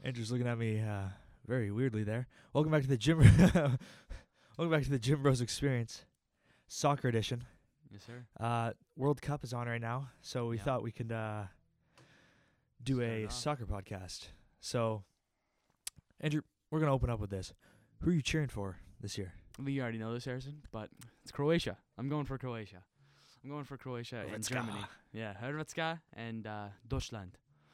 Andrew's looking at me very weirdly there. Welcome back to the gym. Welcome back to the Gym Bros Experience, Soccer Edition. Yes, sir. World Cup is on right now, so we thought we could do Start a it off. soccer podcast. So, Andrew, we're gonna open up with this. Who are you cheering for this year? You already know this, Harrison, but it's Croatia. I'm going for Croatia. I'm going for Croatia and Hrvatska. Germany. Yeah, Hrvatska and Deutschland.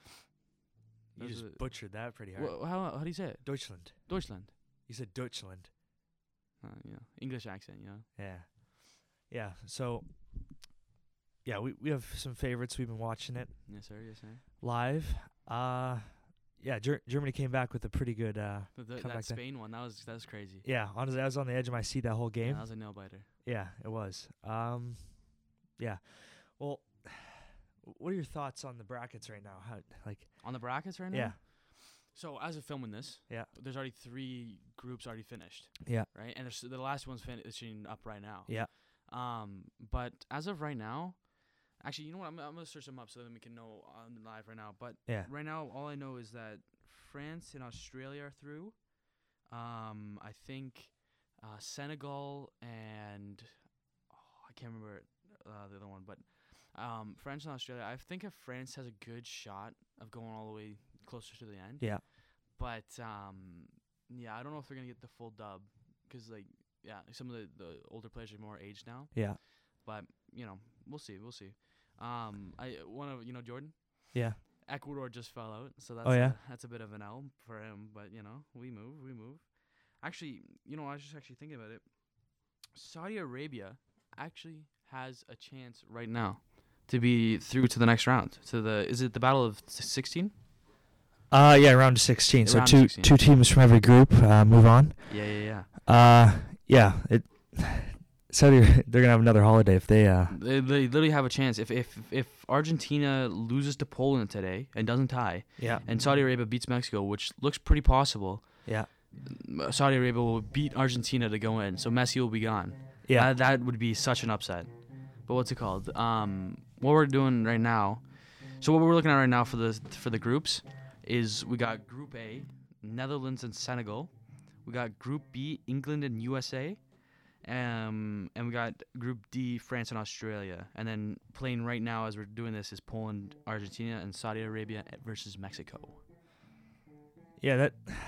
You Those just are- butchered that pretty hard. How do you say it? Deutschland. Deutschland. You said Deutschland. English accent, Yeah. Yeah. So, yeah, we have some favorites. We've been watching it Yes, sir. Yes, sir. live. Yeah, Germany came back with a pretty good. But Come that back then. Spain one, that was crazy. Yeah, honestly, I was on the edge of my seat that whole Yeah, game. that was a nail biter. Yeah, it was. Yeah. Well, what are your thoughts on the brackets right now? How, like, On the brackets right now. yeah, So as of filming this, Yeah. there's already 3 groups already finished. Yeah. Right, and the last one's finishing up right now. Yeah. But as of right now, actually, you know what? I'm gonna search them up so that we can know on live right now. But yeah, right now, all I know is that France and Australia are through. I think Senegal and I can't remember the other one, but France and Australia. I think if France has a good shot of going all the way closer to the end. Yeah. But yeah, I don't know if they're gonna get the full dub because some of the older players are more aged now. yeah, But we'll see. I one of Jordan. yeah. Ecuador just fell out, so that's Oh, yeah? that's a bit of an L for him. But we move. Actually, I was just actually thinking about it. Saudi Arabia actually has a chance right now to be through to the next round. Is it the battle of 16? Yeah, round of 16. So Round of two 16. two teams from every group move on. Yeah. Yeah. Saudi, they're gonna have another holiday if they. They literally have a chance if Argentina loses to Poland today and doesn't tie, Yeah. and Saudi Arabia beats Mexico, which looks pretty possible. Yeah. Saudi Arabia will beat Argentina to go in, so Messi will be gone. Yeah. That would be such an upset. But what's it called? What we're doing right now. So what we're looking at right now for the groups is we got Group A, Netherlands and Senegal. We got Group B, England and USA. And we got Group D, France and Australia. And then playing right now as we're doing this is Poland, Argentina, and Saudi Arabia versus Mexico. Yeah.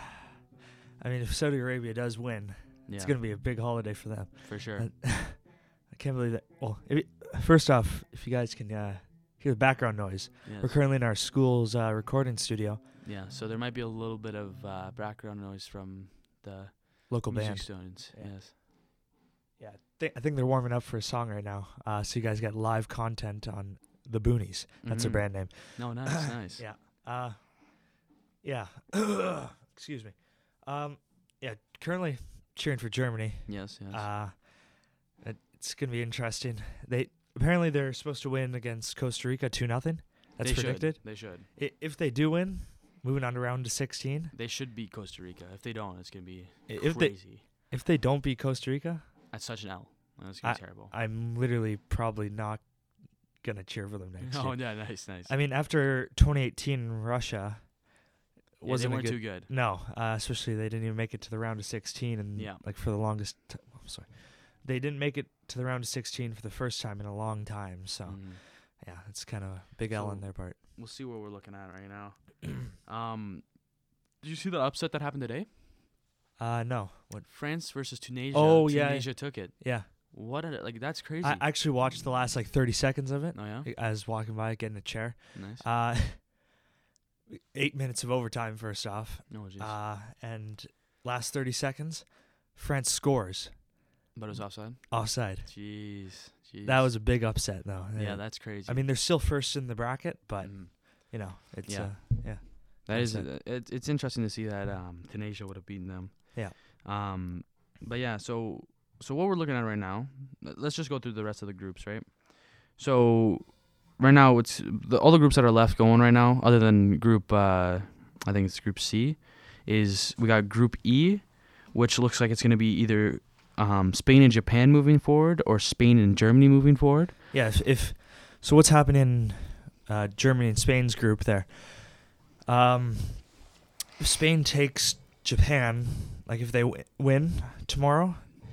I mean, if Saudi Arabia does win, Yeah, it's gonna be a big holiday for them. for sure. I can't believe that. Well, first off, if you guys can hear the background noise, Yes. we're currently in our school's recording studio. Yeah, so there might be a little bit of background noise from the Local music band. students. Yeah. Yes. Yeah, I think they're warming up for a song right now. So you guys get live content on the Boonies. That's their Mhm. brand name. No, nice, nice. Yeah. Yeah. Excuse me. Yeah. Currently cheering for Germany. Yes, yes. It's gonna be interesting. They're supposed to win against Costa Rica 2-0. That's they predicted. Should. They should. If they do win, moving on to round of 16. They should beat Costa Rica. If they don't, it's gonna be If crazy. If they don't beat Costa Rica, That's such an L. That's gonna be terrible. I'm literally probably not gonna cheer for them next Oh, year. yeah, nice. I mean, after 2018 Russia, Yeah, they wasn't a weren't good, too good. No, especially they didn't even make it to the round of 16, and Yeah. like for the longest. I'm sorry, they didn't make it to the round of 16 for the first time in a long time. So Mhm. yeah, it's kind of a big L on So- their part. We'll see what we're looking at right now. Did you see the upset that happened today? No, what? France versus Tunisia. Oh, yeah. Tunisia took it. Yeah, That's crazy. I actually watched the last 30 seconds of it. Oh yeah, I was walking by, getting a chair. nice. 8 minutes of overtime first off. No, jeez. And last 30 seconds, France scores. But it was offside. Offside. Jeez. That was a big upset, though. Yeah, that's crazy. I mean, they're still first in the bracket, but Mhm. it's Yeah. yeah. That is upset. it's interesting to see that Tunisia would have beaten them. Yeah. But yeah, so what we're looking at right now, let's just go through the rest of the groups, right? So right now it's all the groups that are left going right now, other than group I think it's group C, is we got group E, which looks like it's going to be either Spain and Japan moving forward or Spain and Germany moving forward. Yeah. So what's happening in Germany and Spain's group there? Spain takes Japan, like if they win tomorrow,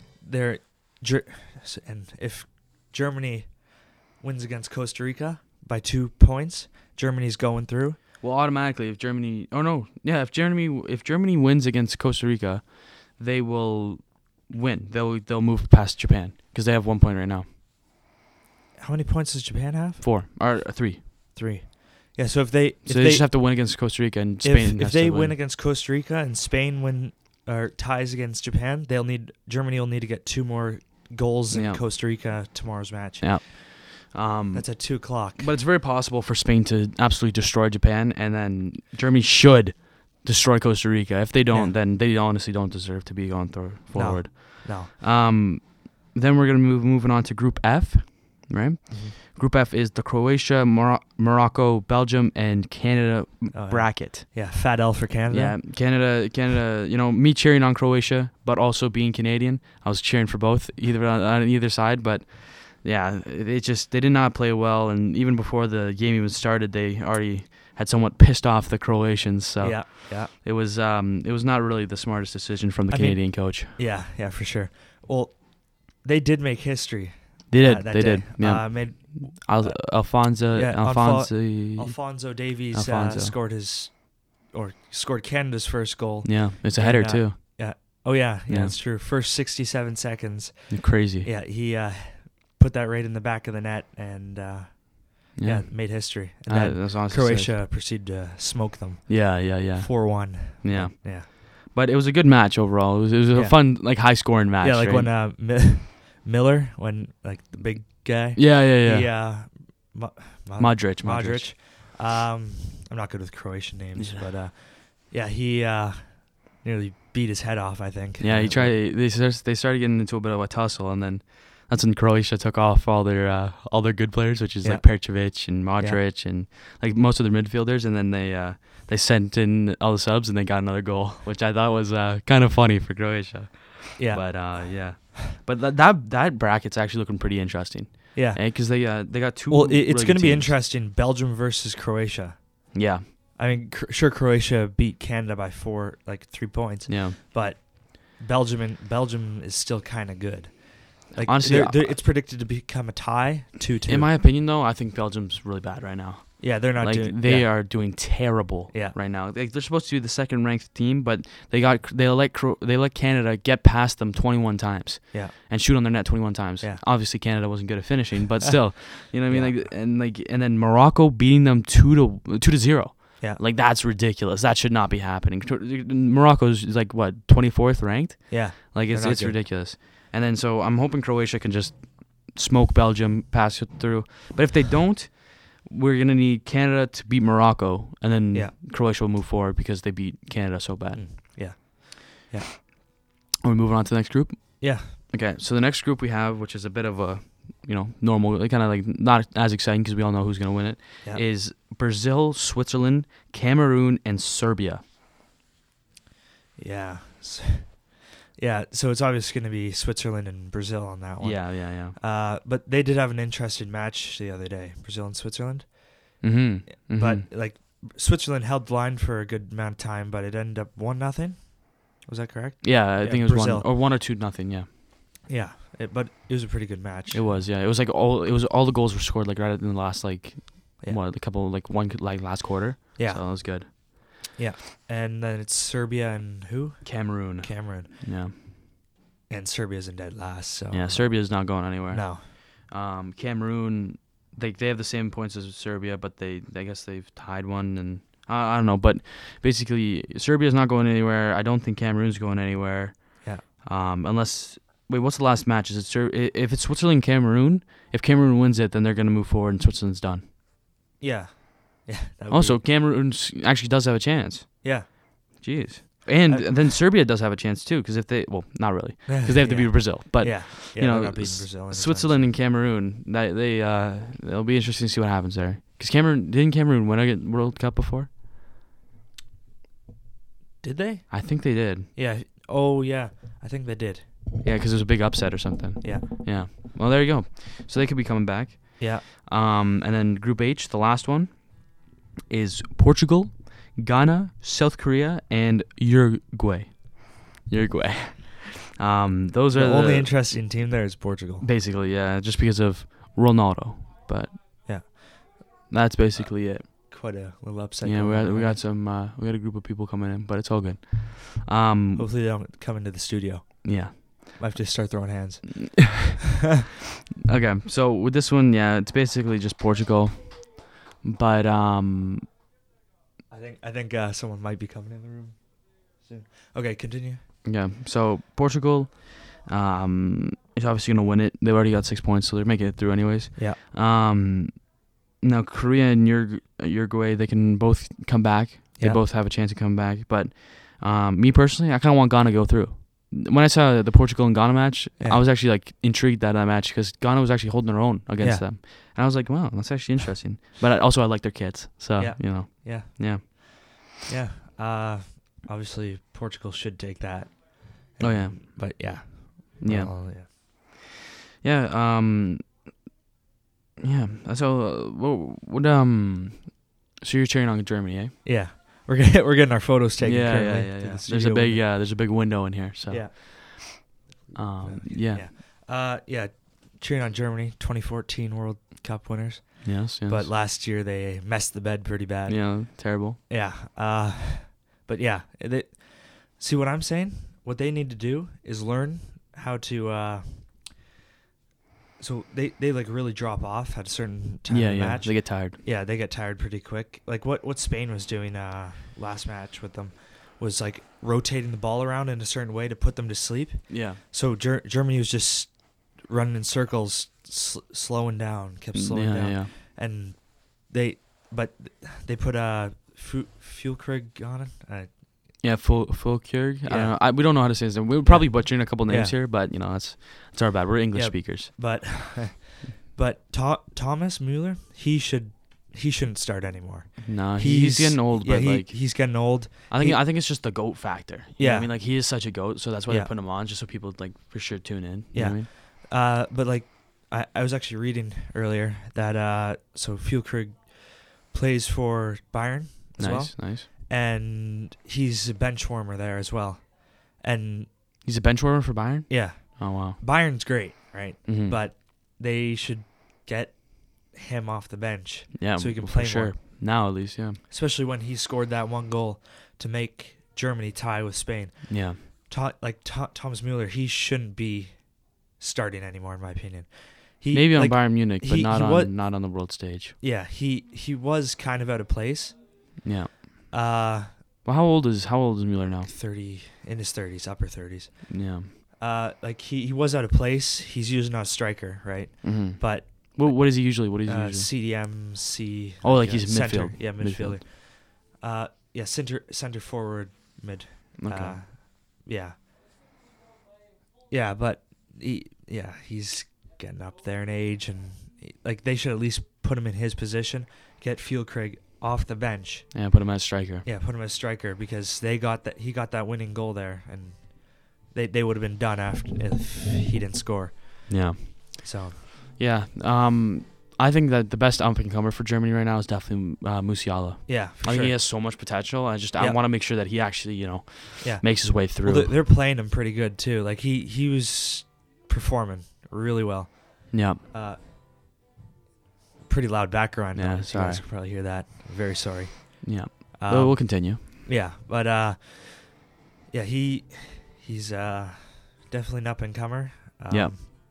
and if Germany wins against Costa Rica by 2 points, Germany's going through. Well, automatically, if Germany, if Germany wins against Costa Rica, they will win. They'll move past Japan because they have 1 point right now. How many points does Japan have? 4 or 3. 3. Yeah. So if they just have to win against Costa Rica and Spain. If they win against Costa Rica and Spain ties against Japan, Germany will need to get 2 more goals in Costa Rica tomorrow's match. Yeah. That's at 2:00. But it's very possible for Spain to absolutely destroy Japan, and then Germany should destroy Costa Rica. If they don't, then they honestly don't deserve to be going forward. No. Then we're gonna moving on to Group F, right? Mm-hmm. Group F is the Croatia, Morocco, Belgium, and Canada bracket. Yeah, fat L for Canada. Yeah, Canada. You know, me cheering on Croatia, but also being Canadian, I was cheering for both, either on either side. But yeah, they did not play well, and even before the game even started, they already had somewhat pissed off the Croatians. So yeah, it was not really the smartest decision from the Canadian coach. Yeah, for sure. Well, they did make history. They did. Day. Yeah. Alfonso Davies scored Canada's first goal. Yeah, it's a header too. Yeah. Oh yeah, that's true. First 67 seconds. Crazy. Yeah, he put that right in the back of the net and made history. And that's awesome. Croatia proceeded to smoke them. Yeah. 4-1. Yeah. Yeah. But it was a good match overall. It was a fun, high scoring match. Yeah, like right? when Miller, when the big guy. Yeah. Modric. I'm not good with Croatian names, but he nearly beat his head off, I think. Yeah, he tried. They started getting into a bit of a tussle, and then that's when Croatia took off all their good players, which is like Percevic and Modric and like most of their midfielders, and then they sent in all the subs and they got another goal, which I thought was kind of funny for Croatia. Yeah. But that bracket's actually looking pretty interesting. Yeah. Because they got 2. Well, it's really going to be teams. interesting. Belgium versus Croatia. Yeah. I mean, sure, Croatia beat Canada by 3 points. Yeah. But Belgium is still kind of good. Like, honestly, it's predicted to become a tie, 2-2. In my opinion, though, I think Belgium's really bad right now. Yeah, they're not doing. They are doing terrible right now. They're supposed to be the second-ranked team, but they let Canada get past them 21 times. Yeah. And shoot on their net 21 times. Yeah. Obviously, Canada wasn't good at finishing, but still, you know what I mean? And then Morocco beating them 2-0. Yeah. Like, that's ridiculous. That should not be happening. Morocco's like what, 24th ranked? Yeah. Like it's ridiculous. And then so I'm hoping Croatia can just smoke Belgium, pass it through. But if they don't, we're going to need Canada to beat Morocco, and then Croatia will move forward because they beat Canada so bad. Yeah. Are we moving on to the next group? Yeah. Okay, so the next group we have, which is a bit of a, normal, kind of like not as exciting because we all know who's going to win it, is Brazil, Switzerland, Cameroon, and Serbia. Yeah. So it's obviously going to be Switzerland and Brazil on that one. Yeah. But they did have an interesting match the other day, Brazil and Switzerland. Mm-hmm. But Switzerland held the line for a good amount of time, but it ended up 1-0. Was that correct? Yeah, I think it was Brazil. 1 or 2-0. Yeah. Yeah, but it was a pretty good match. It was. Yeah, it was all the goals were scored right in the last last quarter. Yeah, so that was good. Yeah, and then it's Serbia and who? Cameroon. Yeah. And Serbia's in dead last, so. Yeah, Serbia's not going anywhere. No. Cameroon, they have the same points as Serbia, but I guess they've tied one, and I don't know. But basically, Serbia's not going anywhere. I don't think Cameroon's going anywhere. Yeah. Unless, what's the last match? Is it if it's Switzerland, Cameroon? If Cameroon wins it, then they're gonna move forward, and Switzerland's done. Yeah. Yeah. Also, Cameroon actually does have a chance. Yeah. Jeez. And then Serbia does have a chance too, because if they, not really, because they have to beat Brazil. But Switzerland and Cameroon, it'll be interesting to see what happens there. Because didn't Cameroon win a World Cup before? Did they? I think they did. Yeah. Oh yeah, I think they did. Yeah, because it was a big upset or something. Yeah. Yeah. Well, there you go. So they could be coming back. Yeah. And then Group H, the last one, is Portugal, Ghana, South Korea, and Uruguay. Uruguay. Those are the only interesting team there is Portugal. Basically, yeah, just because of Ronaldo. But yeah, that's basically it. Quite a little upset. Yeah, we got a group of people coming in, but it's all good. Hopefully they don't come into the studio. Yeah. I have to start throwing hands. Okay, so with this one, yeah, it's basically just Portugal, but I think someone might be coming in the room soon. Okay, continue. Yeah, so Portugal, is obviously gonna win it. They've already got 6 points, so they're making it through anyways. Yeah. Now Korea and Uruguay, they can both come back. They both have a chance to come back, but me personally, I kind of want Ghana to go through. When I saw the Portugal and Ghana match, I was actually like intrigued at that match because Ghana was actually holding their own against them, and I was like, "Wow, that's actually interesting." But I like their kids, so you know. Yeah. Obviously, Portugal should take that. Oh yeah, but yeah. So so you're cheering on Germany, eh? Yeah. We're getting our photos taken. Yeah. There's a big window in here. So cheering on Germany, 2014 World Cup winners. Yes. But last year they messed the bed pretty bad. Yeah, terrible. Yeah. But yeah, see what I'm saying? What they need to do is learn how to. So they like really drop off at a certain time in the match. They get tired. Yeah, they get tired pretty quick. Like what Spain was doing last match with them was like rotating the ball around in a certain way to put them to sleep. Yeah. So Germany was just running in circles, slowing down, kept slowing down. Yeah. And they put Füllkrug on it. Füllkrug. Yeah. I don't know. We don't know how to say his name. We're probably butchering a couple names here, but it's our bad. We're English speakers. But Thomas Müller, he shouldn't start anymore. No, he's getting old. Yeah, but he's getting old. I think it's just the GOAT factor. You know what I mean, like he is such a GOAT, so that's why they put him on, just so people like for sure tune in. You know what I mean? But like I was actually reading earlier that so Füllkrug plays for Bayern as well. Nice. And he's a bench warmer there as well. And he's a bench warmer for Bayern? Yeah. Oh, wow. Bayern's great, right? Mm-hmm. But they should get him off the bench so he can for play sure. more. Now, at least, yeah. Especially when he scored that one goal to make Germany tie with Spain. Yeah. Thomas Müller, he shouldn't be starting anymore, in my opinion. Maybe on Bayern Munich, but not on the world stage. Yeah, he was kind of out of place. Yeah. Well, how old is Müller now? 30, in his 30s, upper 30s. Yeah. Like he was out of place. He's usually not a striker, right? Mm-hmm. But what is he usually? CDM, C. Oh, like he's center. midfield. Yeah, midfielder. Center forward, mid. Okay. Yeah, but he's getting up there in age, and like they should at least put him in his position. Get Füllkrug off the bench. Yeah, put him as striker. Yeah, put him as striker because he got that winning goal there, and they would have been done if he didn't score. Yeah. So. Yeah. I think that the best up and comer for Germany right now is definitely Musiala. Yeah, I think he has so much potential. I want to make sure that he actually makes his way through. Well, they're playing him pretty good too. Like he was performing really well. Yeah. Pretty loud background. Yeah, sorry. You guys can probably hear that. Very sorry. Yeah. We'll continue. Yeah, but he's definitely an up and comer. Yeah.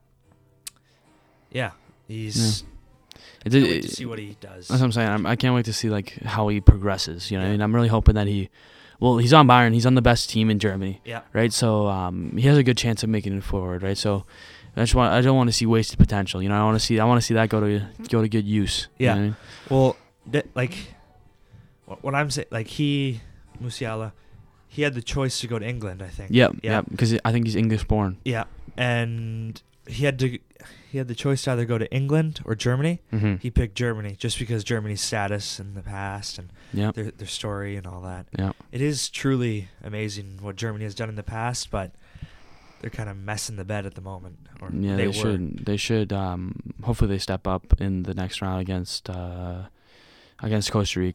He's. Yeah. I can't wait to see what he does. That's what I'm saying. I can't wait to see like how he progresses. You know, and I'm really hoping that he's on Bayern. He's on the best team in Germany. Yeah. Right. So he has a good chance of making it forward. Right. So I don't want to see wasted potential. You know, I want to see that go to good use. Yeah. You know what I mean? Well, what I'm saying, like Musiala, he had the choice to go to England. I think. Yeah. Because I think he's English born. Yeah, and he had the choice to either go to England or Germany. Mm-hmm. He picked Germany just because Germany's status in the past and their story and all that. Yeah. It is truly amazing what Germany has done in the past, but they're kind of messing the bed at the moment. They should. Hopefully, they step up in the next round against Costa Rica.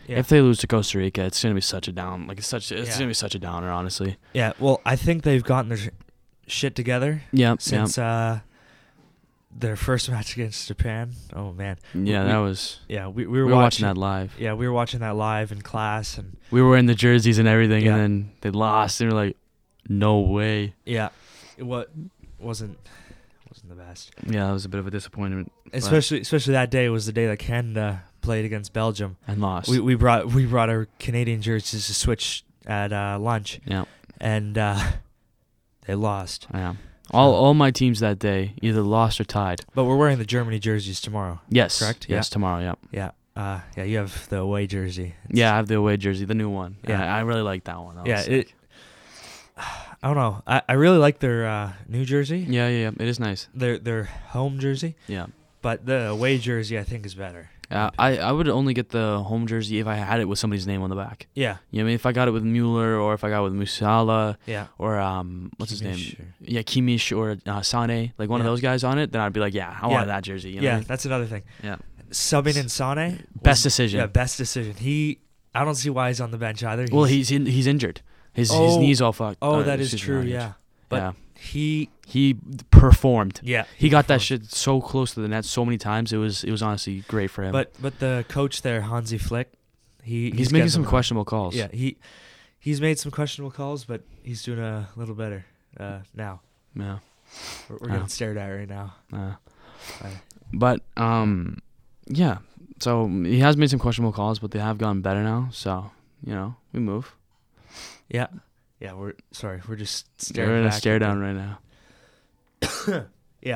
Yeah. If they lose to Costa Rica, it's gonna be such a down. Like it's Yeah. gonna be such a downer, honestly. Yeah. Well, I think they've gotten their shit together Yeah. since their first match against Japan. Oh man. Yeah. we- That was. Yeah, we We were were watching watching that live. Yeah, we were watching that live in class, and We were wearing the jerseys and everything, Yeah. and then they lost. And we're like, no way. yeah, it wasn't the best. Yeah, that was a bit of a disappointment Especially that day was the day that Canada played against Belgium. and lost. We brought our Canadian jerseys to switch at lunch, yeah. and they lost. Yeah. All my teams that day either lost or tied. But we're wearing the Germany jerseys tomorrow. Yes. Correct? Yes, tomorrow. Yeah. Yeah. Yeah, you have the away jersey. Yeah, I have the away jersey, the new one. Yeah. Yeah, I really like that one. That Yeah, was sick. I don't know. I really like their new jersey. Yeah. It is nice. Their home jersey, Yeah. but the away jersey I think is better. I would only get the home jersey if I had it with somebody's name on the back. Yeah. You know what I mean? If I got it with Mueller or if I got it with Musiala Yeah. or what's his name? Kimmich or- Yeah, Kimmich or Sane, like one of Yeah. those guys on it, then I'd be like, yeah, I Yeah. wanted that jersey. You know what I Yeah, mean? that's another thing. Yeah. Subbing in Sane. Best decision. Yeah, best decision. I don't see why he's on the bench either. Well, he's injured. His Oh. knees all fucked. Oh, that is excuse me, true. not injured. Yeah, but yeah. he Performed. yeah He got that performed. shit so close to the net so many times. It was honestly great for him. But the coach there, Hansi Flick, he's he's getting making some them on. questionable calls. Yeah, he's made some questionable calls, but he's doing a little better now. Yeah. We're Yeah. getting stared at right now. But yeah. So he has made some questionable calls, but they have gotten better now. So we move. Yeah, we're just We're staring. in a back stare at down right now. Yeah.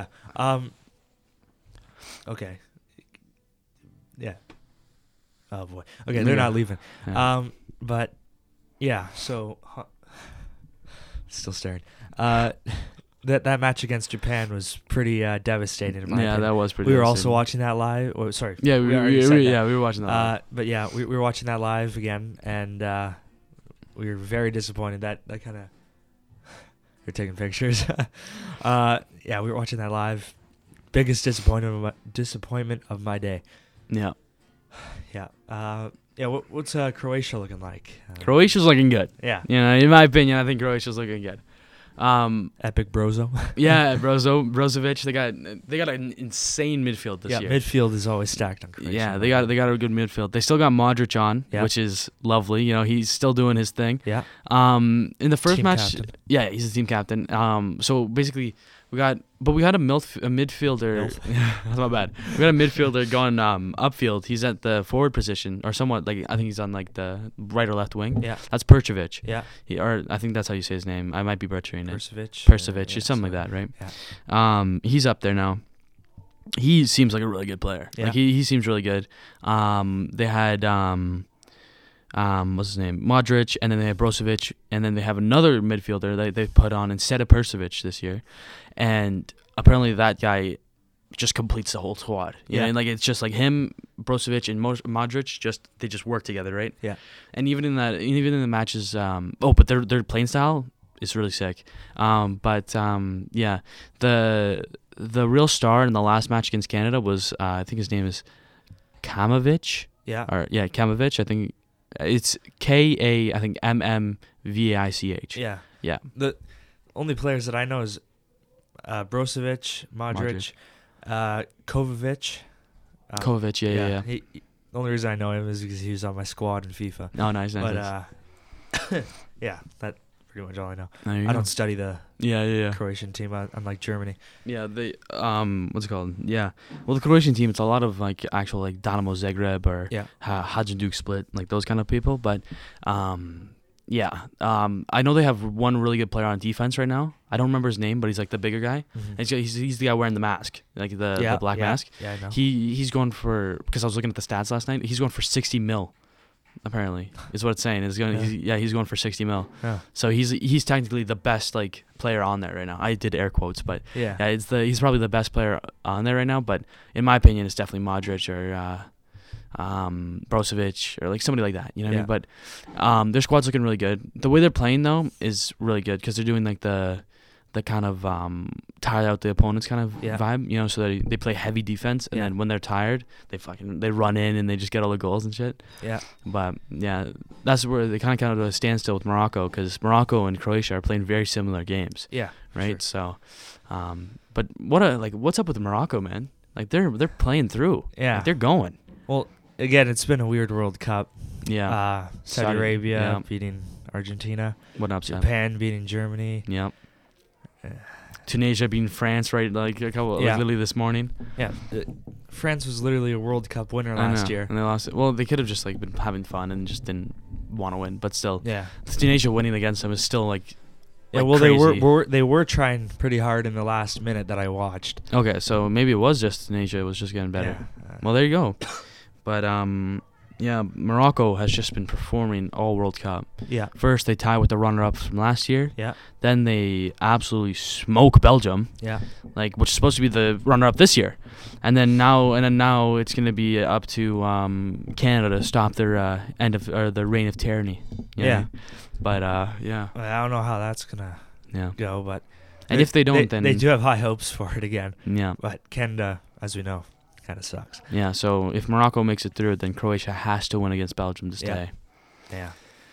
Okay. Yeah. Oh boy. Okay, they're Yeah. not leaving. Yeah. But yeah. So still staring. That match against Japan was pretty devastating. In my Yeah, opinion. that was pretty. We were also devastating. watching that live. Oh, sorry. Yeah, already said that. we were watching that. But yeah, we were watching that live again, and we were very disappointed. That kind of. You're taking pictures. Yeah, we were watching that live. Biggest disappointment of my day. Yeah. Yeah. Yeah. What's Croatia looking like? Croatia's looking good. Yeah. In my opinion, I think Croatia's looking good. Epic Brozo. Yeah, Brozovic. They got an insane midfield this year. Midfield is always stacked on Croatia. Yeah, they got a good midfield. They still got Modric on, Yeah. which is lovely. He's still doing his thing. Yeah. In the first Team match, captain. yeah, he's the team captain. So basically, we had a midfielder. That's not bad. We got a midfielder going upfield. He's at the forward position, or somewhat like I think he's on like the right or left wing. Yeah. That's Percevic. Yeah. Or I think that's how you say his name. I might be butchering it. Percevic. Or something like that, right? Yeah. He's up there now. He seems like a really good player. Yeah. Like he seems really good. They had what's his name? Modric, and then they have Brozovic, and then they have another midfielder they put on instead of Percevic this year. And apparently that guy just completes the whole squad. You know, Yeah. and like it's just like him, Brozovic, and Modric. They just work together, right? Yeah. And even in the matches, but their playing style is really sick. Yeah, the real star in the last match against Canada was I think his name is Kamovic. Yeah. Kamovic. I think it's K-A, I think M-M-V-A-I-C-H. Yeah. Yeah. The only players that I know is Brozovic, Modric. Kovacic. Kovacic, yeah. The only reason I know him is because he was on my squad in FIFA. Oh, nice. But yeah, that's pretty much all I know. There you I go. don't study the Yeah. Croatian team, unlike Germany. Yeah, they what's it called? Yeah. Well, the Croatian team, it's a lot of like actual like Dinamo Zagreb or Yeah. Hajduk Split, like those kind of people. But yeah, I know they have one really good player on defense right now. I don't remember his name, but he's like the bigger guy. And he's the guy wearing the mask, like the black mask. Yeah, I know. He's going for, because I was looking at the stats last night. He's going for 60 mil. Apparently, is what it's saying. He's going for 60 mil. Yeah. So he's technically the best like player on there right now. I did air quotes, but Yeah. he's probably the best player on there right now. But in my opinion, it's definitely Modric or Brozovic or like somebody like that. You know what I mean? But their squad's looking really good. The way they're playing though is really good because they're doing like the the kind of tire out the opponent's kind of Yeah. vibe, you know, so that they play heavy defense, and Yeah. then when they're tired, they run in and they just get all the goals and shit. Yeah. But yeah, that's where they kind of a standstill with Morocco, because Morocco and Croatia are playing very similar games, Yeah. right? Sure. So, but what's up with Morocco, man? Like they're playing through. Yeah. Like, they're going. Well, again, it's been a weird World Cup. Yeah. Saudi Arabia yeah. beating Argentina. What upset? Japan beating Germany. Yep. Uh, Tunisia beating France, right? Like literally this morning. Yeah. France was literally a World Cup winner I last know, year. and they lost it. Well, they could have just like been having fun and just didn't want to win, but still, Yeah. Tunisia winning against them is still like. Yeah, like well, crazy. they were trying pretty hard in the last minute that I watched. Okay, so maybe it was just Tunisia. It was just getting better. Yeah. Well, there you go. But yeah, Morocco has just been performing all World Cup. Yeah. First, they tie with the runner-ups from last year. Yeah. Then they absolutely smoke Belgium, Yeah. which is supposed to be the runner-up this year. And then now it's going to be up to Canada to stop their their reign of tyranny. you Yeah. know? But yeah, I don't know how that's gonna yeah. go, but And if they don't, then they do have high hopes for it again. yeah, But Canada, as we know, kind of sucks. yeah. So if Morocco makes it through, then Croatia has to win against Belgium to stay, Yeah.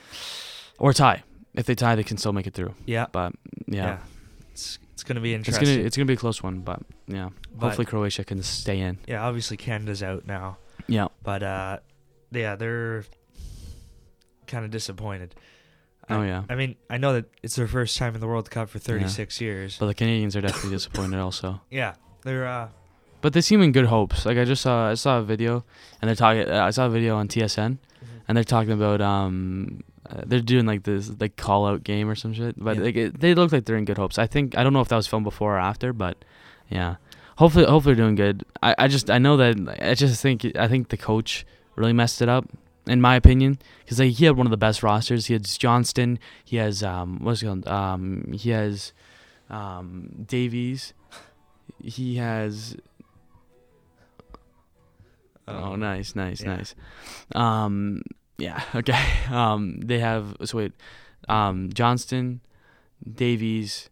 or tie. If they tie, they can still make it through. Yeah. But yeah, It's gonna be it's interesting. gonna be a close one. But yeah, But- hopefully Croatia can stay in. Yeah. Obviously, Canada's out now, Yeah, but yeah, they're kind of disappointed. Oh, yeah. I mean, I know that it's their first time in the World Cup for 36 years. but the Canadians are definitely disappointed also. Yeah. They're But they seem in good hopes. Like I saw a video, and they're talking. I saw a video on TSN, and they're talking about they're doing like this like call out game or some shit. But Yeah. they look like they're in good hopes. I don't know if that was filmed before or after, but yeah, hopefully they're doing good. I think the coach really messed it up, in my opinion, because he had one of the best rosters. He had Johnston. He has he has Davies. He has. Oh, nice. Yeah, okay. They have Johnston, Davies,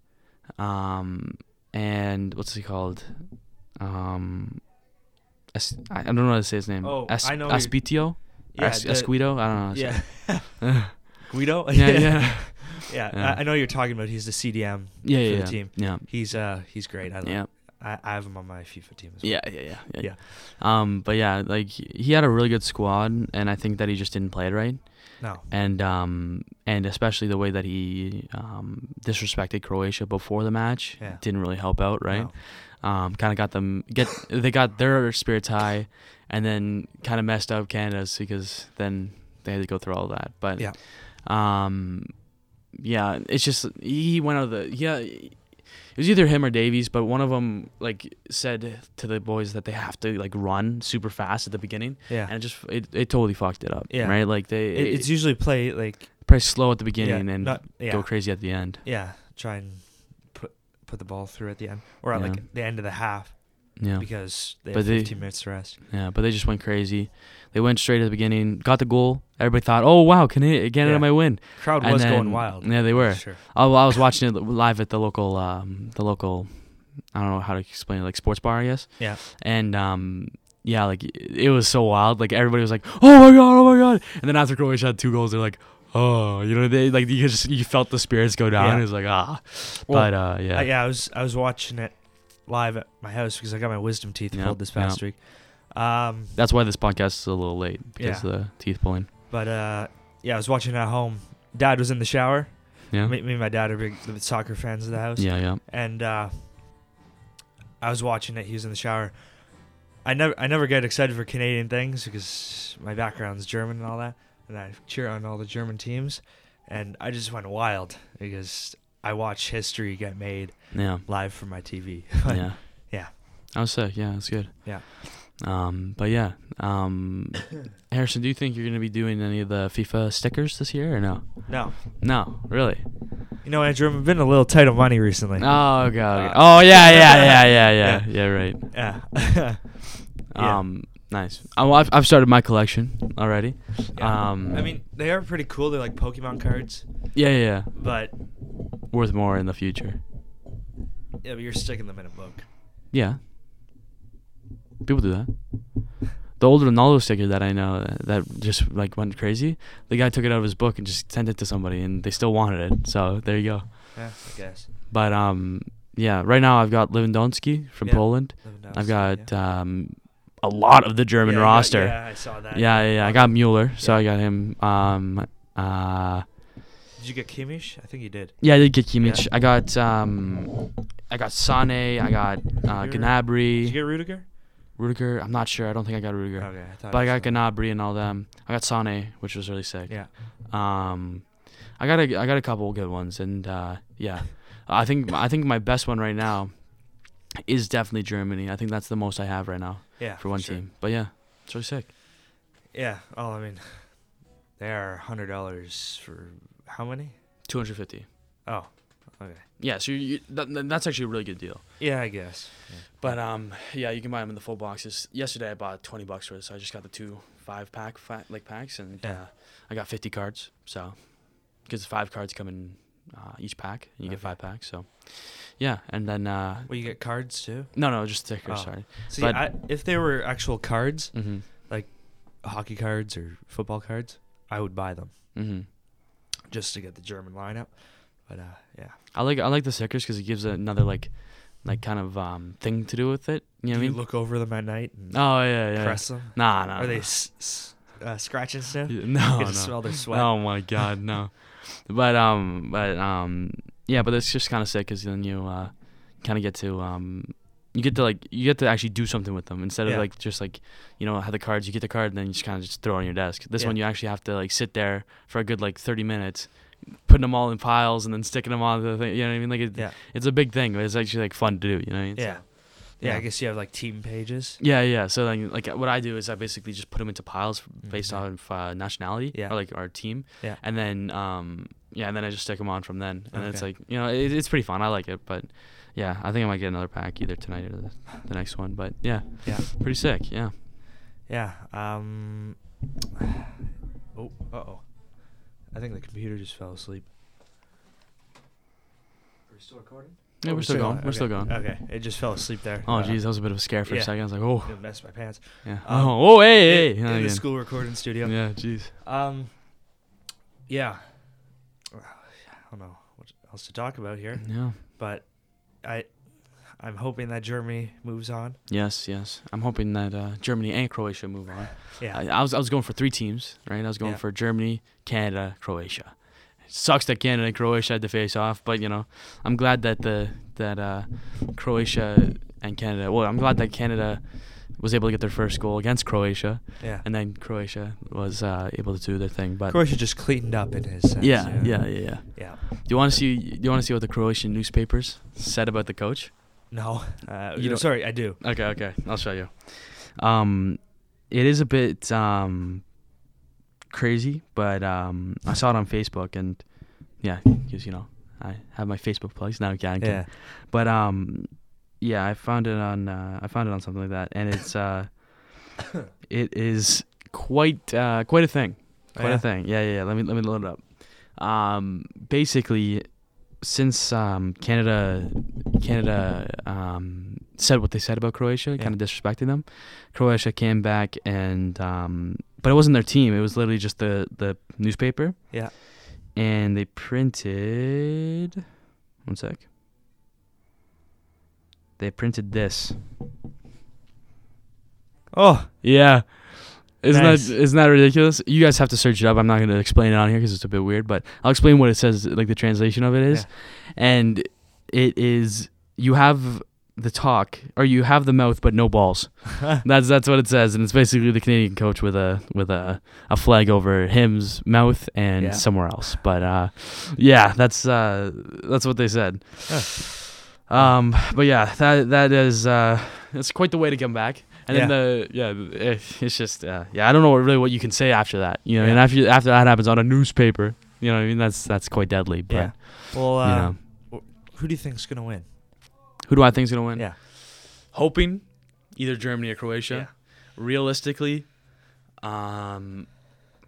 and what's he called? I don't know how to say his name. Oh, I know. Aspitio? Yeah, Esquido? I don't know. Yeah. Guido? Yeah. Yeah. I know you're talking about. He's the CDM Yeah, for yeah. the team. Yeah. He's great. I have him on my FIFA team as well. Yeah. But yeah, like he had a really good squad, and I think that he just didn't play it right. No. And especially the way that he disrespected Croatia before the match didn't really help out, right? No. Kind of they got their spirits high, and then kind of messed up Canada's, because then they had to go through all that. But yeah, it's just he went out of it was either him or Davies, but one of them like said to the boys that they have to like run super fast at the beginning, and it totally fucked it up, right? Like it's usually play slow at the beginning and go crazy at the end. Yeah, try and put the ball through at the end, or at like the end of the half. Yeah, because they have 15 minutes to rest. Yeah, but they just went crazy. They went straight at the beginning, got the goal. Everybody thought, "Oh wow, Canada might win." Crowd was going wild. Yeah, they were. Sure. I was watching it live at the local. I don't know how to explain it, like sports bar, I guess. Yeah. And yeah, like it was so wild. Like everybody was like, "Oh my god!" And then after Croatia had 2 goals, they're like, "Oh," they like you felt the spirits go down. It was like Well, but I was watching it live at my house because I got my wisdom teeth pulled this past week. That's why this podcast is a little late, because of the teeth pulling. But I was watching it at home. Dad was in the shower. Yeah. Me and my dad are big soccer fans of the house. Yeah. And I was watching it. He was in the shower. I never get excited for Canadian things because my background's German and all that, and I cheer on all the German teams. And I just went wild because I watch history get made live from my TV. Yeah. I was sick. Yeah, that's good. Yeah. But yeah. Harrison, do you think you're going to be doing any of the FIFA stickers this year or no? No. No, really? You know, Andrew, I've been a little tight on money recently. Oh, God. Oh, yeah. Yeah, right. Yeah. Nice. Well, I've started my collection already. Yeah. I mean, they are pretty cool. They're like Pokemon cards. Yeah. But worth more in the future. Yeah, but you're sticking them in a book. Yeah. People do that. The old Ronaldo sticker that I know that just like went crazy, the guy took it out of his book and just sent it to somebody, and they still wanted it. So there you go. Yeah, I guess. But yeah, right now I've got Lewandowski from Yeah. Poland. Lewandowski, I've got yeah. a lot of the German roster. Yeah, I saw that. Yeah. I got Mueller, so Yeah. I got him. Did you get Kimmich? I think you did. Yeah, I did get Kimmich. Yeah. I got Sané. I got Did you Gnabry, get Rudiger? Rudiger. I'm not sure. I don't think I got Rudiger. Okay, I thought. But I got Gnabry and all them. I got Sané, which was really sick. Yeah. I got a couple good ones, and yeah, I think my best one right now is definitely Germany. I think that's the most I have right now Yeah. for one sure. team. But yeah, it's really sick. Yeah. Oh, I mean, they are $100 for how many? 250. Oh, okay. Yeah, so that's actually a really good deal. Yeah, I guess. Yeah. But yeah, you can buy them in the full boxes. Yesterday I bought $20 for it, so I just got the 2 5-pack packs, and Yeah. I got 50 cards. So because 5 cards come in each pack, and you get Okay. 5 packs. So yeah, and then Well, you get cards too. no, just stickers. Oh. Sorry. See, But- if they were actual cards, Mm-hmm. hockey cards or football cards, I would buy them Mm-hmm. just to get the German lineup. But yeah. I like the stickers because it gives it another like kind of thing to do with it. You know what I Do you mean? look over them at night and Oh yeah. press them? Nah. Are they scratching stuff? No, You no. can smell their sweat. Oh my god, no. but yeah, but it's just kind of sick because then you kind of get to you get to actually do something with them instead of Yeah. like just like have the cards. You get the card and then you just kind of just throw it on your desk. This Yeah. one you actually have to like sit there for a good like 30 minutes, putting them all in piles and then sticking them on the thing. You know what I mean? Like Yeah. it's a big thing, but it's actually like fun to do. You know what I mean? Yeah. So, Yeah, I guess you have like team pages. Yeah. So then, like, what I do is I basically just put them into piles based Mhm. on nationality Yeah. or like our team. Yeah. And then, and then I just stick them on from then, and it's Okay. like it's pretty fun. I like it, but yeah, I think I might get another pack either tonight or the next one. But yeah, Yeah. pretty sick. Yeah. Yeah. Oh. I think the computer just fell asleep. Are we still recording? Yeah, Oh, we're still going. okay. We're still going. Okay, it just fell asleep there. Oh, geez, that was a bit of a scare for yeah. a second. I was like, oh, It messed my pants. yeah. Um, Oh, hey. In Not the again. school recording studio. Yeah, jeez. Yeah. I don't know what else to talk about here, Yeah. but I'm hoping that Germany moves on. Yes. I'm hoping that Germany and Croatia move on. Yeah. I was going for 3 teams, right? I was going Yeah. for Germany, Canada, Croatia. It sucks that Canada and Croatia had to face off, but I'm glad that Croatia and Canada. Well, I'm glad that Canada was able to get their first goal against Croatia, Yeah. and then Croatia was able to do their thing. But Croatia just cleaned up in his sense. yeah. Yeah. Do you want to see what the Croatian newspapers said about the coach? No. You don't- Sorry, I do. Okay. I'll show you. It is a bit crazy, but I saw it on Facebook, and yeah, because I have my Facebook plugs now. Yeah. But yeah, I found it on something like that, and it's it is quite a thing, Yeah. a thing. Yeah. Let me load it up. Basically, since Canada said what they said about Croatia, kind of disrespecting them, Croatia came back and but it wasn't their team. It was literally just the newspaper. Yeah. And they printed. One sec. They printed this. Oh. Yeah. Nice. Isn't that ridiculous? You guys have to search it up. I'm not going to explain it on here because it's a bit weird, but I'll explain what it says, like the translation of it is. Yeah. And it is, you have the talk, or you have the mouth but no balls. That's what it says, and it's basically the Canadian coach with a flag over him's mouth and Yeah. somewhere else. But yeah, that's what they said. But yeah, that is it's quite the way to come back. And then it's just I don't know really what you can say after that. Yeah. And after that happens on a newspaper, what I mean, that's quite deadly. But Yeah. Well, you know, who do you think's gonna win? who do I think's gonna win? Yeah. Hoping either Germany or Croatia. Yeah. Realistically,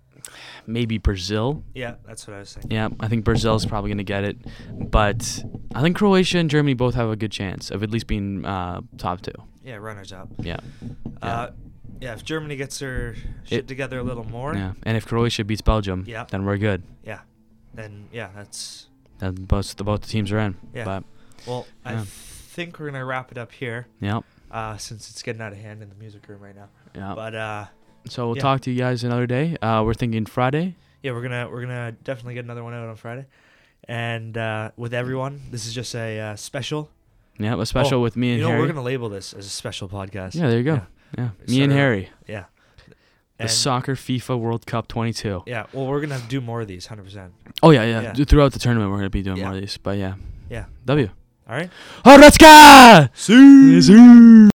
maybe Brazil. Yeah, that's what I was saying. Yeah, I think Brazil's probably gonna get it, but I think Croatia and Germany both have a good chance of at least being top 2. Yeah, runners up. Yeah. Yeah, if Germany gets their shit together a little more. Yeah, and if Croatia beats Belgium, then we're good. Yeah, then that's. Then both the teams are in. Yeah. But, well, I think we're gonna wrap it up here. Yeah. Since it's getting out of hand in the music room right now. Yeah. But so we'll talk to you guys another day. We're thinking Friday. Yeah, we're gonna definitely get another one out on Friday, and with everyone, this is just a special. Yeah, a special with me and Harry. We're gonna label this as a special podcast. Yeah, there you go. Yeah. Me and Harry. Yeah. The Soccer FIFA World Cup 22. Yeah, well, we're going to do more of these, 100%. Oh, yeah. Throughout the tournament, we're going to be doing more of these. But, yeah. Yeah. W. All right. Horecka! See.